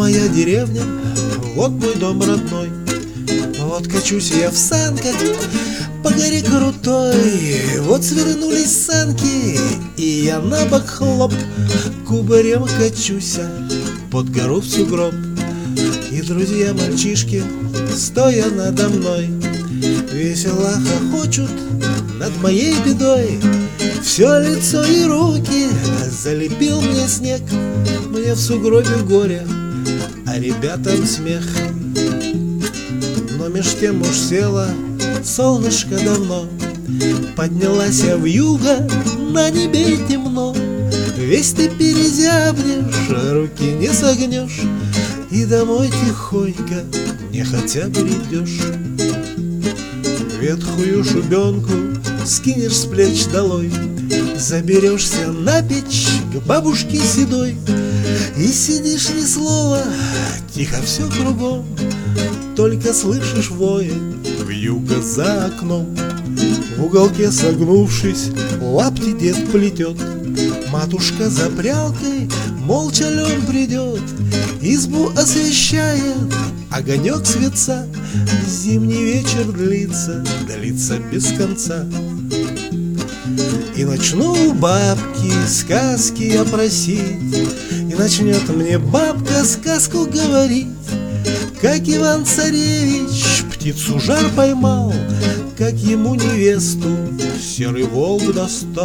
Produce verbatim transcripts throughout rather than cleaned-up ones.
моя деревня, вот мой дом родной. Вот качусь я в санках по горе крутой. Вот свернулись санки, и я на бок хлоп, кубарем качусь под гору в сугроб. И друзья-мальчишки, стоя надо мной, весело хохочут над моей бедой. Все лицо и руки залепил мне снег, мне в сугробе горе, а ребятам смех. Но меж тем уж село солнышко давно, поднялась я вьюга, на небе темно. Весь ты перезябнешь, руки не согнешь, и домой тихонько нехотя придешь. Ветхую шубенку скинешь с плеч долой, заберешься на печь к бабушке седой, и сидишь ни слова, тихо все кругом, только слышишь воет вьюга за окном. В уголке согнувшись, лапти дед плетет, матушка за прялкой молча лен придет. Избу освещает огонек светца, зимний вечер длится, длится без конца. И начну у бабки сказки я просить, и начнет мне бабка сказку говорить. Как Иван-царевич птицу жар поймал, как ему невесту серый волк достал.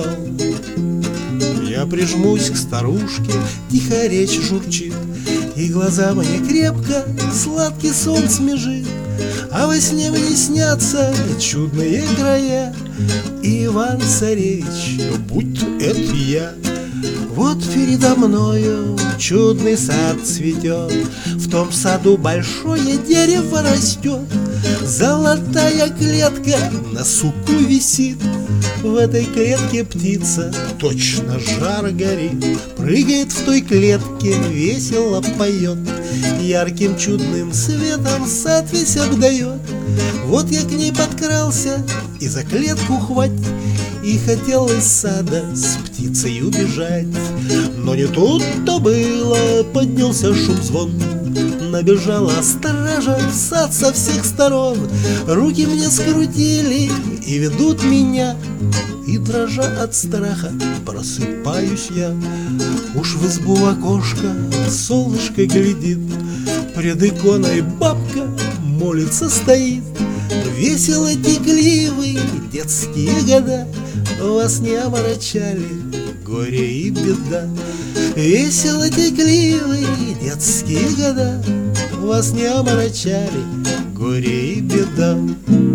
Я прижмусь к старушке, тихо речь журчит, и глаза мне крепко сладкий сон смежит. А во сне мне снятся чудные края, и Иван-царевич, будь это я. Вот передо мною чудный сад цветет, в том саду большое дерево растет. Золотая клетка на суку висит, в этой клетке птица точно жар горит. Прыгает в той клетке, весело поет, ярким чудным светом сад весь обдает. Вот я к ней подкрался и за клетку хвать, и хотел из сада с птицей убежать. Но не тут-то было, поднялся шум звон, набежала стража в сад со всех сторон. Руки мне скрутили и ведут меня, и дрожа от страха просыпаюсь я. Уж в избу в окошко солнышко глядит, пред иконой бабка молится стоит. Весело текливые детские года вас не омрачали горе и беда. Весело текливые детские года вас не омрачали горе и беда.